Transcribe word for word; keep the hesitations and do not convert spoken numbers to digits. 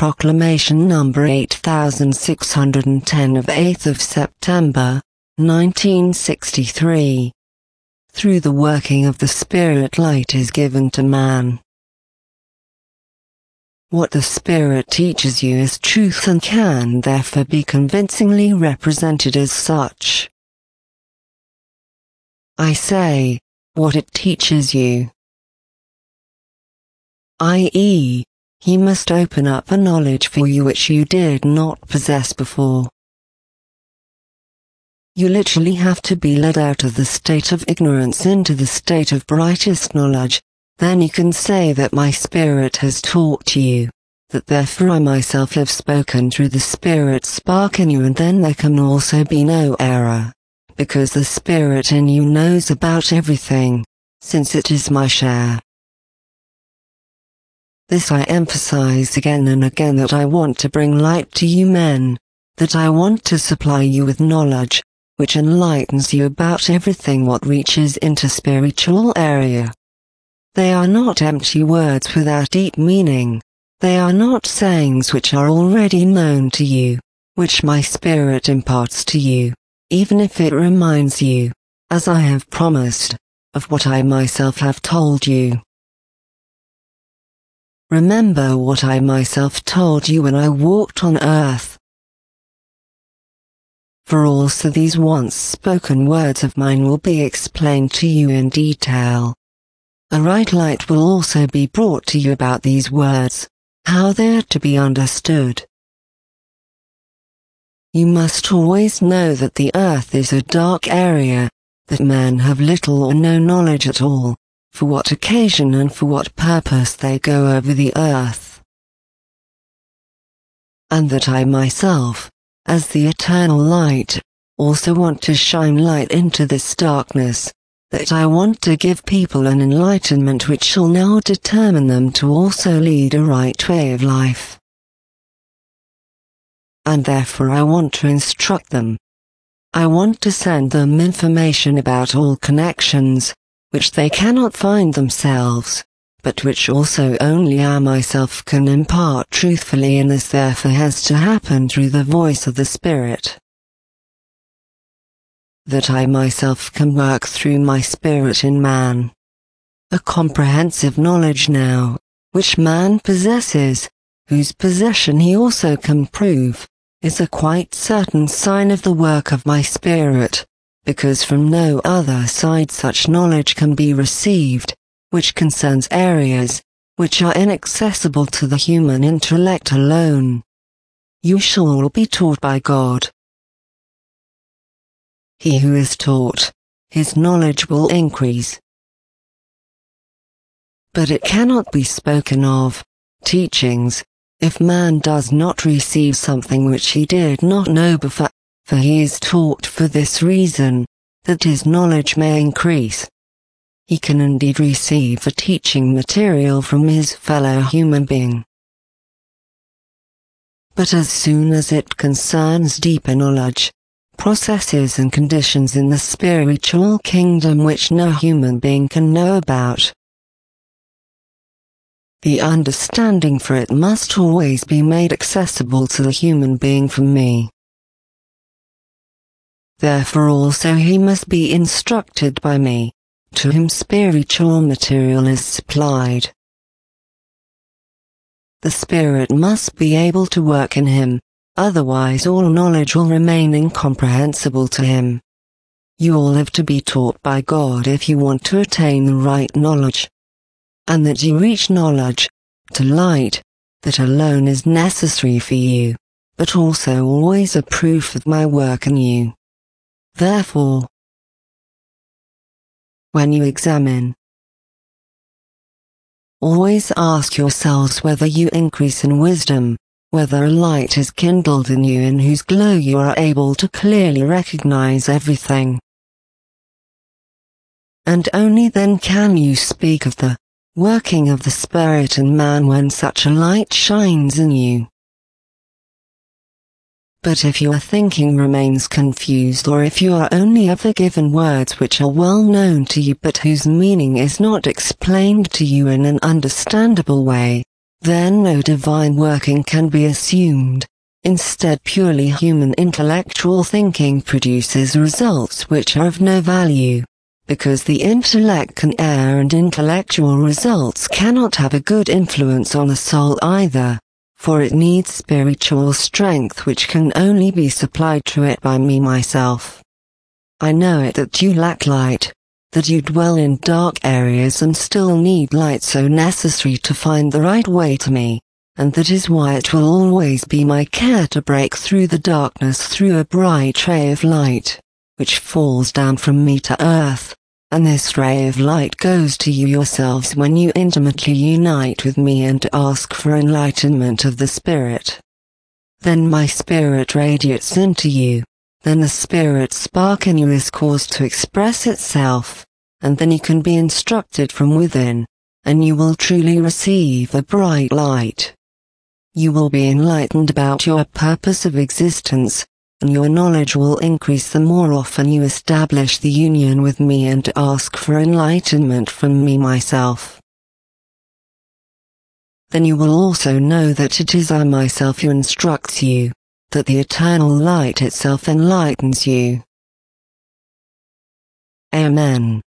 Proclamation number eight thousand six hundred ten of eighth of September, nineteen sixty-three. Through the working of the Spirit, light is given to man. What the Spirit teaches you is truth and can therefore be convincingly represented as such. I say, what it teaches you, that is, He must open up a knowledge for you which you did not possess before. You literally have to be led out of the state of ignorance into the state of brightest knowledge, then you can say that my Spirit has taught you, that therefore I myself have spoken through the Spirit spark in you, and then there can also be no error, because the Spirit in you knows about everything, since it is my share. This I emphasize again and again, that I want to bring light to you men, that I want to supply you with knowledge, which enlightens you about everything what reaches into spiritual area. They are not empty words without deep meaning, they are not sayings which are already known to you, which my Spirit imparts to you, even if it reminds you, as I have promised, of what I myself have told you. Remember what I myself told you when I walked on earth. For also these once spoken words of mine will be explained to you in detail. A right light will also be brought to you about these words, how they are to be understood. You must always know that the earth is a dark area, that men have little or no knowledge at all, for what occasion and for what purpose they go over the earth. And that I myself, as the eternal light, also want to shine light into this darkness, that I want to give people an enlightenment which shall now determine them to also lead a right way of life. And therefore I want to instruct them. I want to send them information about all connections, which they cannot find themselves, but which also only I myself can impart truthfully, and this therefore has to happen through the voice of the Spirit. That I myself can work through my Spirit in man. A comprehensive knowledge now, which man possesses, whose possession he also can prove, is a quite certain sign of the work of my Spirit, because from no other side such knowledge can be received, which concerns areas which are inaccessible to the human intellect alone. You shall all be taught by God. He who is taught, his knowledge will increase. But it cannot be spoken of, teachings, if man does not receive something which he did not know before, for he is taught for this reason, that his knowledge may increase. He can indeed receive a teaching material from his fellow human being. But as soon as it concerns deeper knowledge, processes and conditions in the spiritual kingdom which no human being can know about, the understanding for it must always be made accessible to the human being from me. Therefore also he must be instructed by me, to whom spiritual material is supplied. The Spirit must be able to work in him, otherwise all knowledge will remain incomprehensible to him. You all have to be taught by God if you want to attain the right knowledge. And that you reach knowledge, to light, that alone is necessary for you, but also always a proof of my work in you. Therefore, when you examine, always ask yourselves whether you increase in wisdom, whether a light is kindled in you in whose glow you are able to clearly recognize everything. And only then can you speak of the working of the Spirit in man when such a light shines in you. But if your thinking remains confused, or if you are only ever given words which are well known to you but whose meaning is not explained to you in an understandable way, then no divine working can be assumed. Instead, purely human intellectual thinking produces results which are of no value, because the intellect can err and intellectual results cannot have a good influence on the soul either, for it needs spiritual strength which can only be supplied to it by me myself. I know it that you lack light, that you dwell in dark areas and still need light so necessary to find the right way to me, and that is why it will always be my care to break through the darkness through a bright ray of light, which falls down from me to earth, and this ray of light goes to you yourselves when you intimately unite with me and ask for enlightenment of the Spirit. Then my Spirit radiates into you, then the Spirit spark in you is caused to express itself, and then you can be instructed from within, and you will truly receive a bright light. You will be enlightened about your purpose of existence, and your knowledge will increase the more often you establish the union with me and ask for enlightenment from me myself. Then you will also know that it is I myself who instructs you, that the eternal light itself enlightens you. Amen.